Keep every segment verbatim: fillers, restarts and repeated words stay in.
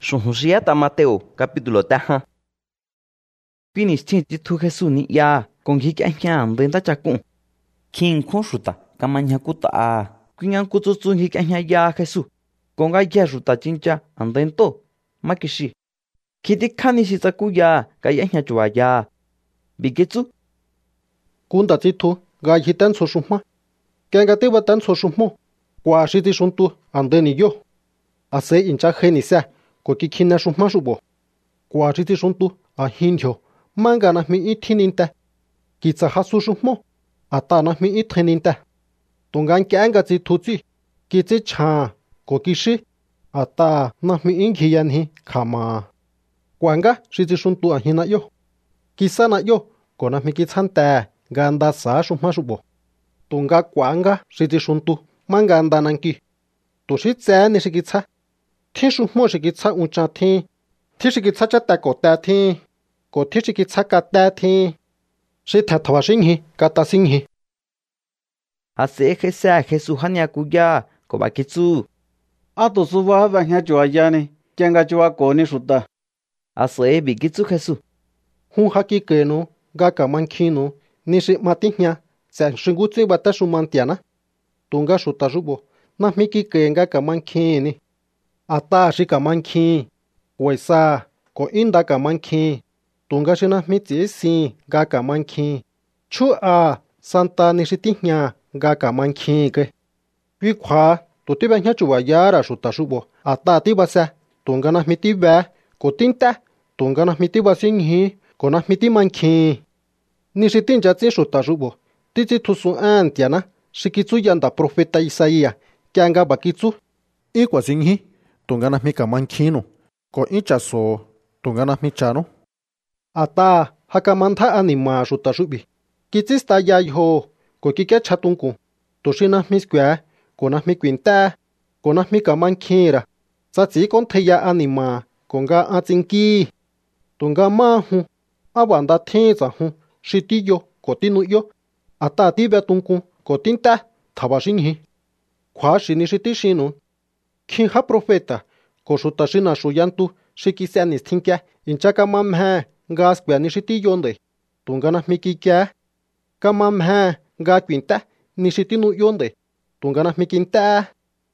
Suhusiata Mateo capítulo taja. Pinistin titu Jesús ni ya con hiki ahyan denta chakun. King konsuta kamanya kuta. Kinyan kutsutsun hiki ahyan ya Jesús. Con gaya ruta chincha andento. Makishi. Kiti kani si tsakuya kaya ahyan chuaya. Bikitsu. Kunda titu gayi tan so shumma. Kenga tiba tan so shummo. Kwa shiti shuntu andeni yo. Ase incha genisa. Ko kikina shumma shubo. Kwa shiti shuntu ahinyo. Mangana mi itininta. Kitsa hasu shummo. Atana mi itininta. Tungan kenga titutsi. Kitsi cha. Ko kishi. Ata na mi ingiyanhi kama. Kwanga shiti shuntu ahina yo. Kisana yo. Kona mi kitsanta. Ganda sa shumma shubo. Tunga kwanga shiti shuntu. Manganda nanki. Tushi tsa ni shikitsa. Thi shummo shikitsa uncha thi. Thi shikitsa chata kota thi. Ko thi shikitsa kata thi. Shita tawa shinghi kata singhi. Ase jesa Jesús hanya kuya ko bakitsu. Ato suwa vanya chuayane. Kenga chua koni shuta. Ase bikitsu Jesús. Hun haki keno. Gaka mankino. Nishi matihnya. San shingutsi bata shumantiana. Tunga shuta rubo. Na miki kenga kamankini. Ata shika manki. Wesa. Ko inda kamanki. Tunga shina mitsi si. Gaka manki. Chua. Santa nishitihnya. Gaka manki ke. Vikwa. Tutiba nya chuwa yara shuta rubo. Ata tibasa. Tunga na mitiba. Ko tinta. Tunga na mitiba singhi. Ko na mitimanki. Nishitinja tsi shuta rubo. Titi tusu antiana. Shikitsu yanda profeta Isaia. Kianga bakitsu. Ikwa singhi. Tungana mi kamankino. Ko incha so. Tungana mi chano. Ata. Hakamanta anima shuta shubi. Kitsista yaiho. Ko kike chatunku. Tushina mi skwa. Kona mi kwinta. Kona mi kamankira. Satsi konteya anima. Konga atsinki. Tunga mahu. Awanda tenza hu. Shitiyo. Kotinuyo. Ata tibe tunku. Kotinta. Tabashinghi. Kwa shini shitishinu. Kinha profeta. Koshuta shina shuyantu. Shikisya nistinkia. Inchaka mamha. Gaskwa nishiti yonde. Tungana mikikya. Kamamha. Gakwinta. Nishitinu yonde. Tungana mikinta.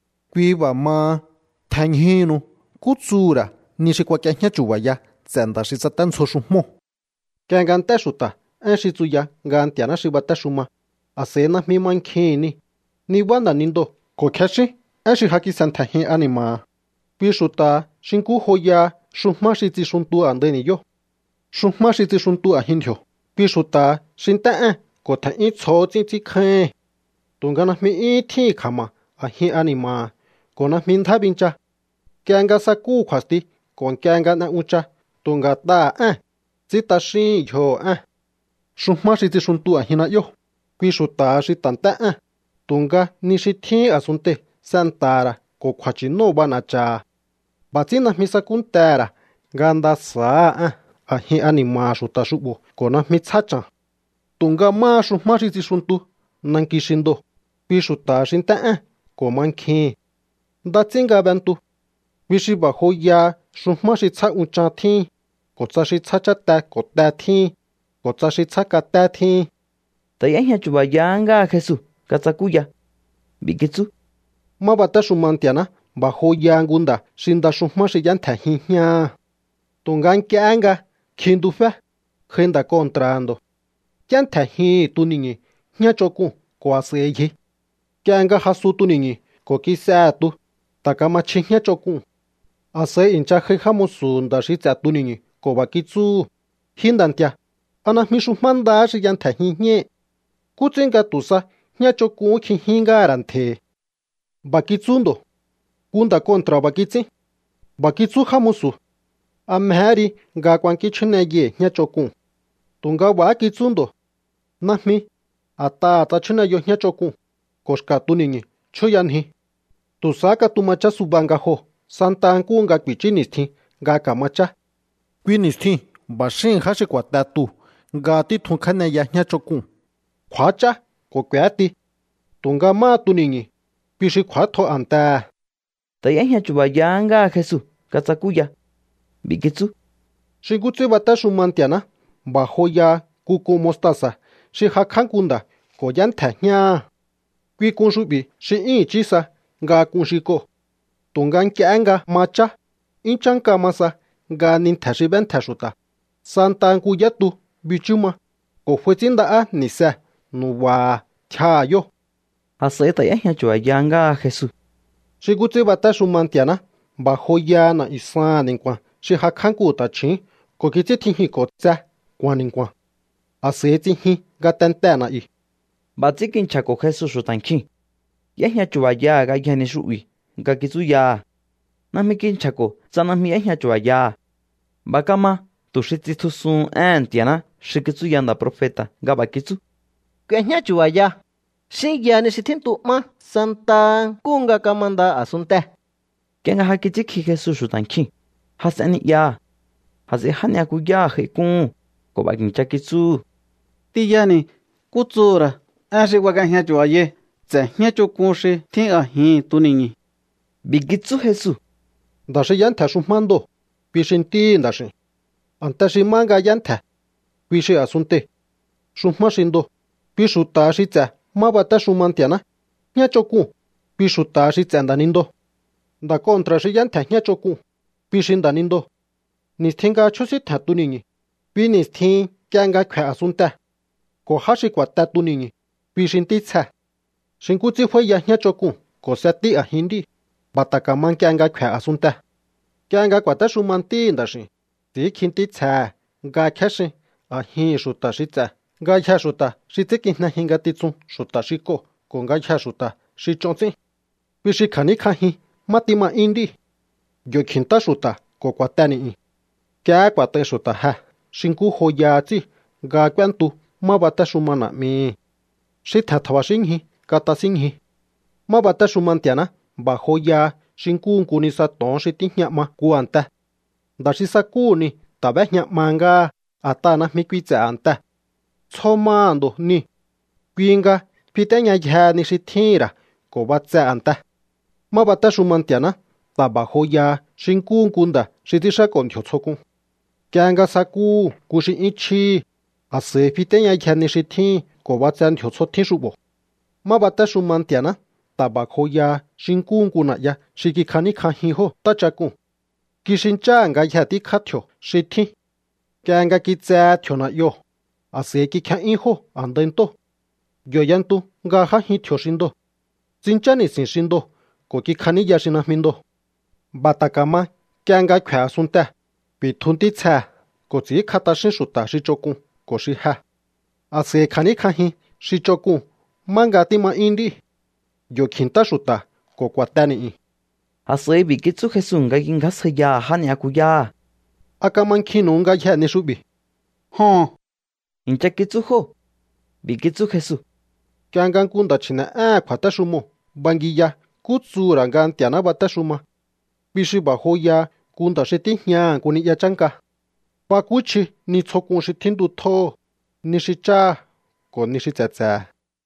Kwiba ma. Tanghinu. Kutsura. Nishikwakya chuwaya. Tsenda shisatan soshumo. Kanganta shuta. Anshitsuya. Gantiana shibata shuma. Asena mi mankini. Ni wanda nindo. Kokhashi. Anshi haki santahin anima. Pishuta. Shinku hoya. Shumma shitsi shuntu andeni yo. Shumma shitsi shuntu ahinyo. Pishuta. Shintaan. Kota itso tsitsi khen. Tungana mi iti kama. Ahin anima. Kona minta bincha. Kianga saku kwasti. Kon kianga na ucha. Tunga ta an. Zita shin yo an. Shumma shitsi shuntu ahina yo. Pishuta shitantaan. Tunga nishitin asunte. Santara. Ko kwachino banacha. Batsina misakuntara. Ganda saa. Ahin anima shuta shubo. Kona mitsacha. Tunga ma shumma shitsi shuntu. Nankishindo. Pishuta shintaan. Ko mankin. Datsinga bantu. Bishiba hoya. Shumma shitsa uncha tin. Kotsa shitsa chata kota tin. Kotsa shitsa kata tin. Tayanya chubayanga Jesús. Katsakuya. Bikitsu. Mabata shumantiana. Bajo yangunda. Shinda shumma shiyanta hinya. Tungan kianga. Kindufa. Henda contrando. Yanta hi tuningi. Nya choku. Kwa seyi. Kianga hasu tuningi. Ko kisatu. Takamachi nya choku. Ase incha hejamusunda shitsa tuningi. Ko bakitsu. Hindantia. Anahmi shumanda shiyanta hinye. Kutsinga tusa. Nya choku hingarante. Bakitsundo. Kunda kontra bakitsi. Bakitsu hamusu. Amhari ga kwankichuneye nya choku. Tunga bakitsundo. Nahmi. Ata atachunayo nya choku. Koshka tuningi. Chuyanhi. Tusaka tumacha subangaho. Santa ankunga kwichinisti. Ga kamacha. Kwinisti. Bashin hashikwatatu. Ga titunkhanaya nya choku. Kwacha. Kokwati. Tunga ma tuningi. Pishi kwato anta. Tayanya chubayanga Jesús. Katsakuya. bị cái chú Sinh cú chơi bát sum man tiana bà hoya cucu mostaza si ha khang kunda ko yan thả nha quy cung su bị si in chi sa ga cung si ko tungan kya nga macha in chang ka masa ga nin thả si ben thả suta santa ku yatu bichuma ko fuetin da a ni sa nu wa tha yo à sẽ tại anh chùa giang ga Jesus si cú chơi bát sum man tiana bà hoya na isa nin kwa si ha khang ku ta chi ko ki ti hi ko cha quan nin kwa a sẽ ti hi ga tan ta na i bà chỉ kinh cha của Jesus số tăng kinh anh chùa giang ga anh nên suy ga cái chú ya nami kinh cha của cha nami anh chùa ya bà kama tu sĩ ti thu sun an tiana sĩ cái chú yanda profeta ga bà cái chú cái nhà chùa ya sinh gia ni sitin tu ma santa kunga kamanda asunte cái nga hai cái chỉ khi Jesus số tăng kinh ha sẽ ni ya ha sẽ hắn ya ku ya khi cung của bà kinh cha cái chú ti ya ni ku chu ra a se wa ga nya chua ye cha nya cho ku se thi a hi tu ni ni bị cái chú Jesus da si yan thả sum man do pi sin ti da si anta si man ga yan thả pi si asunte sum ma sin do pi su ta si cha ma bata sum man tiana nya cho ku pi su ta si cha da nin do da contra si yan thả nya cho ku pi sin da nin do ni thinga chu si thả tu ni ni pi ni thi kyang ga khwa asunta ko ha si kwa ta tu ni ni pi sin ti cha sin ku chi phoi ya nya cho ku ko sa ti a hindi bata ka man kyang ga khwa asunta kyang ga kwa ta su man ti da si ti khin ti cha ga kha si a hi su ta si cha ga kha su ta si ti kin na hinga ti chu su ta si ko ko ga kha su ta si chong chi pi si khani kha hi ma ti ma indi yo khin ta su ta ko kwa ta ni kya kwa ta su ta ha sin ku ho ya chi ga kwan tu ma ba ta su ma na mi si tha thwa sing hi ka ta sing hi ma ba ta su man tiana ba ho ya sin ku ku ni sa ton si ti nya ma ku anta da si sa ku ni ta ba nya manga ata na mi kwi cha anta choma ndo ni kwinga pita nya ya ni si thira ko ba cha anta ma ba ta su man tiana ta ba ho ya sin ku ku nda si ti sa kon thyo choku kyanga sa ku ku si ichi a se pita nya ya ni si thi ko ba chan thyo cho thi su bo ma ba ta su man tiana ta ba ho ya sin ku ku na ya si ki khani kha hi ho ta cha ku ki sin cha nga ya ti kha thyo si thi kyanga ki cha thyo na yo a se ki kha i ho an den to yo yan tu ga ha hi thyo sin do sin cha ni sin sin do ko ki khani ya sin na min do ba ta ka ma kyanga khwa sun ta pi thun ti cha ko chi kha ta sin su ta si cho ku ko si ha a se khani kha hi si cho ku manga ti ma indi yo khin ta su ta ko kwa ta ni à sẽ bị cái chú Jesus ga kinh ga sẽ ya han ya ku ya aka man khinu nga ya ni su bi ho in cha cái chú ho bị cái chú Jesus kyanga kun da china a kwa ta su mo bangi ya ku zu ra gan tiana ba ta su ma bi shi ba ho ya kun da se ti nya ku ni ya changka pa ku chi ni choku shi tin du tho ni shi cha ko ni shi cha cha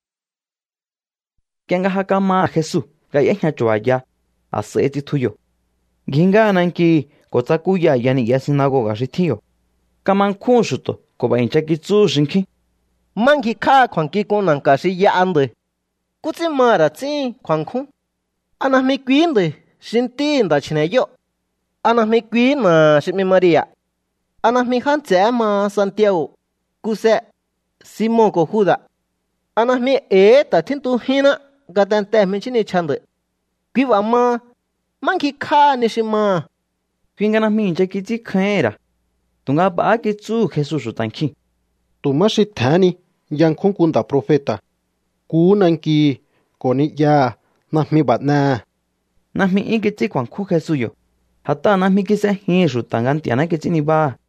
kenga hakama Jesus ga ya chua ya a sẽ ti thu yo ginga nan ki ko ta ku ya ya ni ya sinagoga shi thi yo kaman khu shu to ko ba in cha ki chu shin ki mang ki kha khang ki ko nang ka si ya an de ku chi ma ra chi khang khu ana mi queen de sin tin da chine yo ana mi queen na si mi Maria ana mi khan cha ma Santiago ku se Simon ko Juda ana mi e ta tin tu hina ga tan te mi chini chan de quý vợ mà mang khi kha ni si ma khuyên cái mình chơi cái gì khơi ra tung ngã ba cái chú Jesus số tăng khi tu ma si thani yang khung kun da profeta ku nan ki ko ni ya na mi bat na na mi cái gì quan khu Jesus yo hatta na mi cái sẽ hi số tăng gan tiana cái gì ni ba